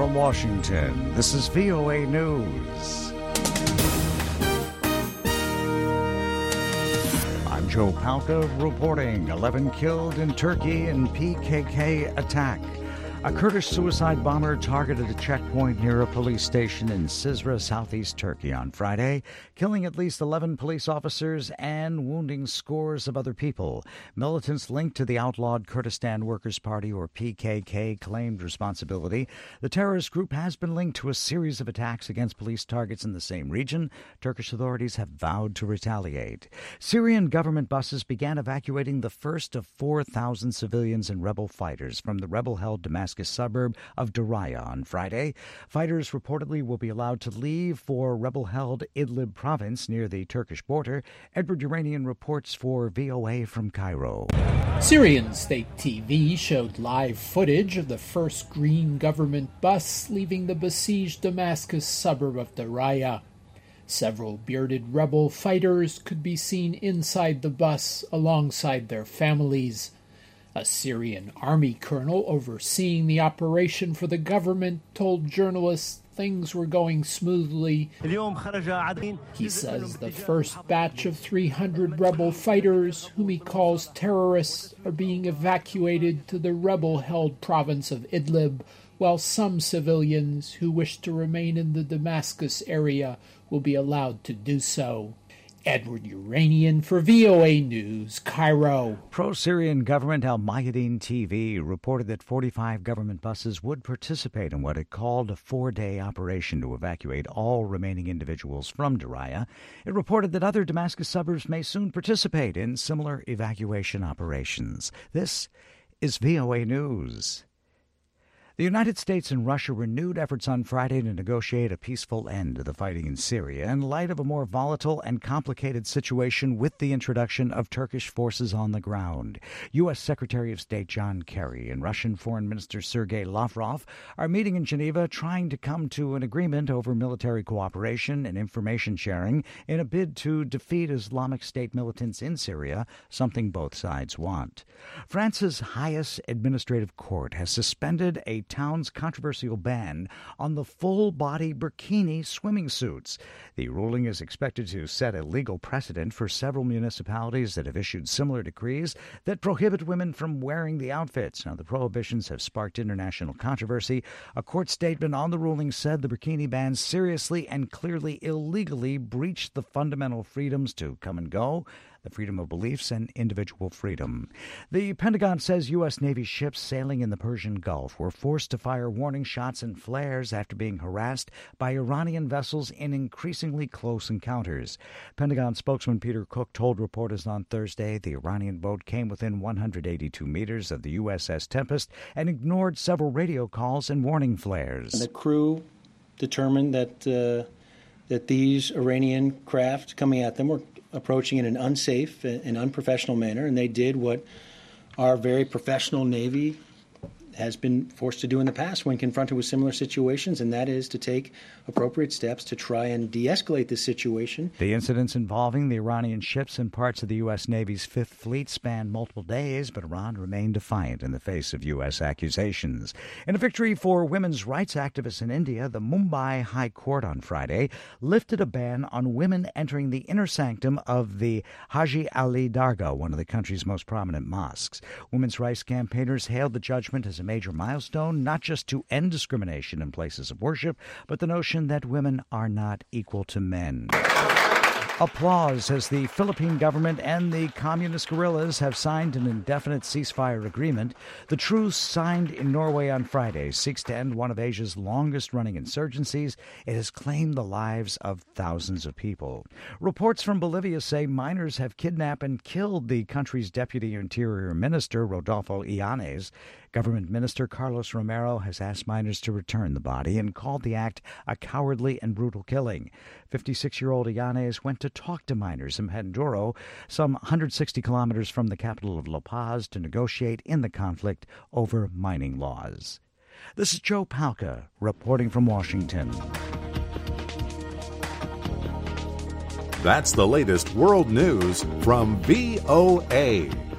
from Washington, this is VOA News. I'm Joe Palca reporting 11 killed in Turkey in PKK attack. A Kurdish suicide bomber targeted a checkpoint near a police station in Cizre, southeast Turkey on Friday, killing at least 11 police officers and wounding scores of other people. Militants linked to the outlawed Kurdistan Workers' Party, or PKK, claimed responsibility. The terrorist group has been linked to a series of attacks against police targets in the same region. Turkish authorities have vowed to retaliate. Syrian government buses began evacuating the first of 4,000 civilians and rebel fighters from the rebel-held Damascus suburb of Daraya on Friday. Fighters reportedly will be allowed to leave for rebel-held Idlib province near the Turkish border. Edward Uranian reports for VOA from Cairo. Syrian state TV showed live footage of the first green government bus leaving the besieged Damascus suburb of Daraya. Several bearded rebel fighters could be seen inside the bus alongside their families. A Syrian army colonel overseeing the operation for the government told journalists things were going smoothly. He says the first batch of 300 rebel fighters, whom he calls terrorists, are being evacuated to the rebel-held province of Idlib, while some civilians who wish to remain in the Damascus area will be allowed to do so. Edward Uranian for VOA News, Cairo. Pro-Syrian government Al Mayadeen TV reported that 45 government buses would participate in what it called a 4-day operation to evacuate all remaining individuals from Daraya. It reported that other Damascus suburbs may soon participate in similar evacuation operations. This is VOA News. The United States and Russia renewed efforts on Friday to negotiate a peaceful end to the fighting in Syria in light of a more volatile and complicated situation with the introduction of Turkish forces on the ground. U.S. Secretary of State John Kerry and Russian Foreign Minister Sergei Lavrov are meeting in Geneva trying to come to an agreement over military cooperation and information sharing in a bid to defeat Islamic State militants in Syria, something both sides want. France's highest administrative court has suspended a town's controversial ban on the full-body burkini swimming suits. The ruling is expected to set a legal precedent for several municipalities that have issued similar decrees that prohibit women from wearing the outfits. Now, the prohibitions have sparked international controversy. A court statement on the ruling said the burkini ban seriously and clearly illegally breached the fundamental freedoms to come and go, the freedom of beliefs, and individual freedom. The Pentagon says U.S. Navy ships sailing in the Persian Gulf were forced to fire warning shots and flares after being harassed by Iranian vessels in increasingly close encounters. Pentagon spokesman Peter Cook told reporters on Thursday the Iranian boat came within 182 meters of the USS Tempest and ignored several radio calls and warning flares. The crew determined that these Iranian craft coming at them were approaching in an unsafe and unprofessional manner, and they did what our very professional Navy has been forced to do in the past when confronted with similar situations, and that is to take appropriate steps to try and de-escalate this situation. The incidents involving the Iranian ships and parts of the U.S. Navy's Fifth Fleet spanned multiple days, but Iran remained defiant in the face of U.S. accusations. In a victory for women's rights activists in India, the Mumbai High Court on Friday lifted a ban on women entering the inner sanctum of the Haji Ali Dargah, one of the country's most prominent mosques. Women's rights campaigners hailed the judgment as a major milestone, not just to end discrimination in places of worship, but the notion that women are not equal to men. Applause as the Philippine government and the communist guerrillas have signed an indefinite ceasefire agreement. The truce, signed in Norway on Friday, seeks to end one of Asia's longest-running insurgencies. It has claimed the lives of thousands of people. Reports from Bolivia say miners have kidnapped and killed the country's deputy interior minister, Rodolfo Illanes. Government Minister Carlos Romero has asked miners to return the body and called the act a cowardly and brutal killing. 56-year-old Illanes went to talk to miners in Panduro, some 160 kilometers from the capital of La Paz, to negotiate in the conflict over mining laws. This is Joe Palca reporting from Washington. That's the latest world news from VOA.